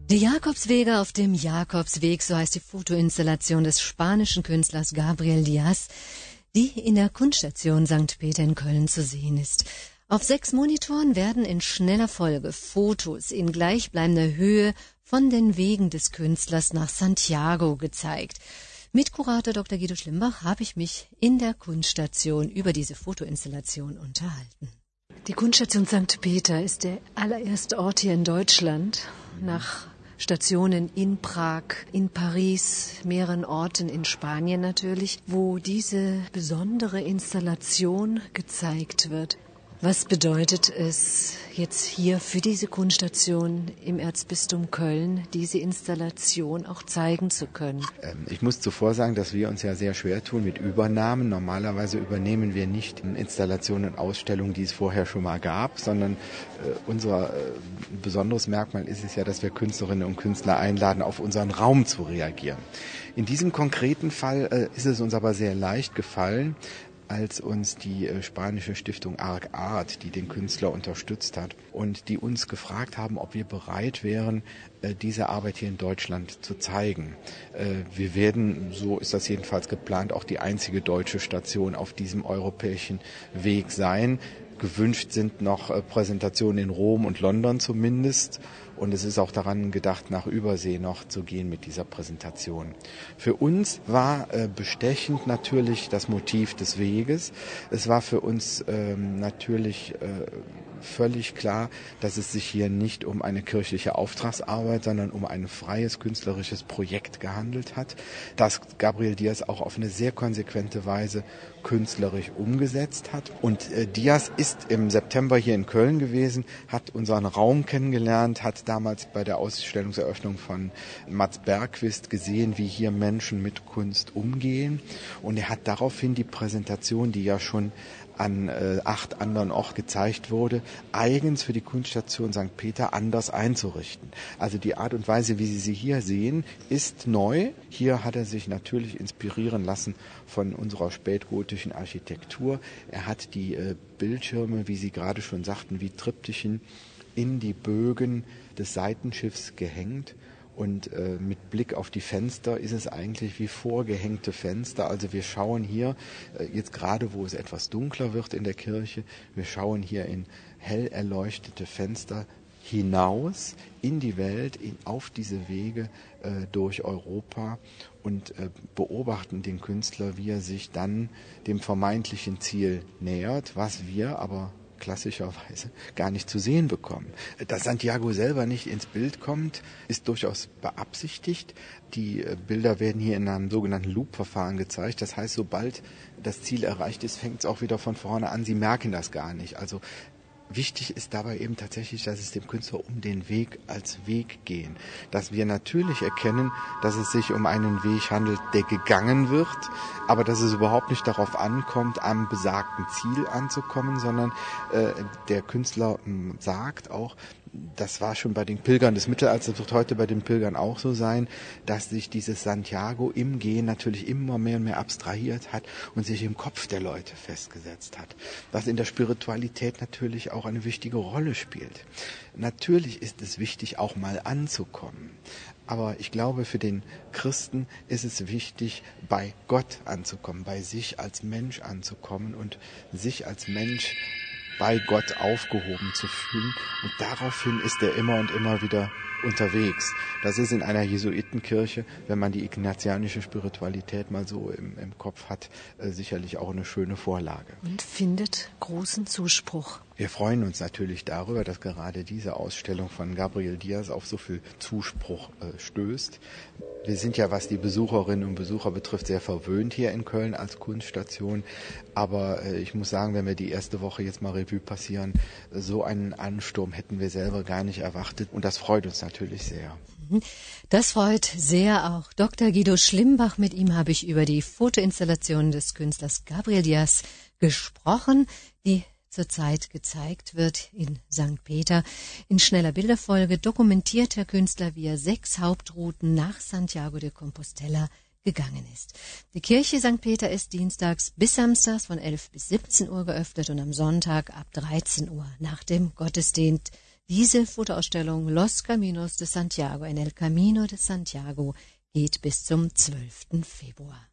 Die Jakobswege auf dem Jakobsweg, so heißt die Fotoinstallation des spanischen Künstlers Gabriel Diaz, die in der Kunststation St. Peter in Köln zu sehen ist. Auf 6 Monitoren werden in schneller Folge Fotos in gleichbleibender Höhe von den Wegen des Künstlers nach Santiago gezeigt. Mit Kurator Dr. Guido Schlimbach habe ich mich in der Kunststation über diese Fotoinstallation unterhalten. Die Kunststation St. Peter ist der allererste Ort hier in Deutschland, nach Stationen in Prag, in Paris, mehreren Orten in Spanien natürlich, wo diese besondere Installation gezeigt wird. Was bedeutet es jetzt hier für diese Kunststation im Erzbistum Köln, diese Installation auch zeigen zu können? Ich muss zuvor sagen, dass wir uns ja sehr schwer tun mit Übernahmen. Normalerweise übernehmen wir nicht Installationen und Ausstellungen, die es vorher schon mal gab, sondern unser besonderes Merkmal ist es ja, dass wir Künstlerinnen und Künstler einladen, auf unseren Raum zu reagieren. In diesem konkreten Fall ist es uns aber sehr leicht gefallen, als uns die spanische Stiftung Arc Art, die den Künstler unterstützt hat und die uns gefragt haben, ob wir bereit wären, diese Arbeit hier in Deutschland zu zeigen. Wir werden, so ist das jedenfalls geplant, auch die einzige deutsche Station auf diesem europäischen Weg sein. Gewünscht sind noch Präsentationen in Rom und London zumindest. Und es ist auch daran gedacht, nach Übersee noch zu gehen mit dieser Präsentation. Für uns war bestechend natürlich das Motiv des Weges. Es war für uns natürlich völlig klar, dass es sich hier nicht um eine kirchliche Auftragsarbeit, sondern um ein freies künstlerisches Projekt gehandelt hat, das Gabriel Diaz auch auf eine sehr konsequente Weise künstlerisch umgesetzt hat. Und Diaz ist im September hier in Köln gewesen, hat unseren Raum kennengelernt, hat damals bei der Ausstellungseröffnung von Mats Bergqvist gesehen, wie hier Menschen mit Kunst umgehen. Und er hat daraufhin die Präsentation, die ja schon an 8 anderen Orten gezeigt wurde, eigens für die Kunststation St. Peter anders einzurichten. Also die Art und Weise, wie Sie sie hier sehen, ist neu. Hier hat er sich natürlich inspirieren lassen von unserer spätgotischen Architektur. Er hat die Bildschirme, wie Sie gerade schon sagten, wie Triptychen in die Bögen des Seitenschiffs gehängt. Und mit Blick auf die Fenster ist es eigentlich wie vorgehängte Fenster. Also wir schauen hier, jetzt gerade wo es etwas dunkler wird in der Kirche, wir schauen hier in hell erleuchtete Fenster hinaus in die Welt, auf diese Wege durch Europa und beobachten den Künstler, wie er sich dann dem vermeintlichen Ziel nähert, was wir aber klassischerweise gar nicht zu sehen bekommen. Dass Santiago selber nicht ins Bild kommt, ist durchaus beabsichtigt. Die Bilder werden hier in einem sogenannten Loop-Verfahren gezeigt. Das heißt, sobald das Ziel erreicht ist, fängt es auch wieder von vorne an. Sie merken das gar nicht. Also wichtig ist dabei eben tatsächlich, dass es dem Künstler um den Weg als Weg gehen. Dass wir natürlich erkennen, dass es sich um einen Weg handelt, der gegangen wird, aber dass es überhaupt nicht darauf ankommt, am besagten Ziel anzukommen, sondern der Künstler sagt auch, das war schon bei den Pilgern des Mittelalters, das wird heute bei den Pilgern auch so sein, dass sich dieses Santiago im Gehen natürlich immer mehr und mehr abstrahiert hat und sich im Kopf der Leute festgesetzt hat. Was in der Spiritualität natürlich auch eine wichtige Rolle spielt. Natürlich ist es wichtig, auch mal anzukommen. Aber ich glaube, für den Christen ist es wichtig, bei Gott anzukommen, bei sich als Mensch anzukommen und sich als Mensch bei Gott aufgehoben zu fühlen. Und daraufhin ist er immer und immer wieder unterwegs. Das ist in einer Jesuitenkirche, wenn man die ignatianische Spiritualität mal so im Kopf hat, sicherlich auch eine schöne Vorlage. Und findet großen Zuspruch. Wir freuen uns natürlich darüber, dass gerade diese Ausstellung von Gabriel Diaz auf so viel Zuspruch stößt. Wir sind ja, was die Besucherinnen und Besucher betrifft, sehr verwöhnt hier in Köln als Kunststation. Aber ich muss sagen, wenn wir die erste Woche jetzt mal Revue passieren, so einen Ansturm hätten wir selber gar nicht erwartet. Und das freut uns natürlich sehr. Das freut sehr auch Dr. Guido Schlimbach. Mit ihm habe ich über die Fotoinstallation des Künstlers Gabriel Diaz gesprochen, die zurzeit gezeigt wird in St. Peter. In schneller Bilderfolge dokumentiert der Künstler, wie er 6 Hauptrouten nach Santiago de Compostela gegangen ist. Die Kirche St. Peter ist dienstags bis samstags von 11 bis 17 Uhr geöffnet und am Sonntag ab 13 Uhr nach dem Gottesdienst Diese Fotoausstellung Los Caminos de Santiago, en el Camino de Santiago, geht bis zum 12. Februar.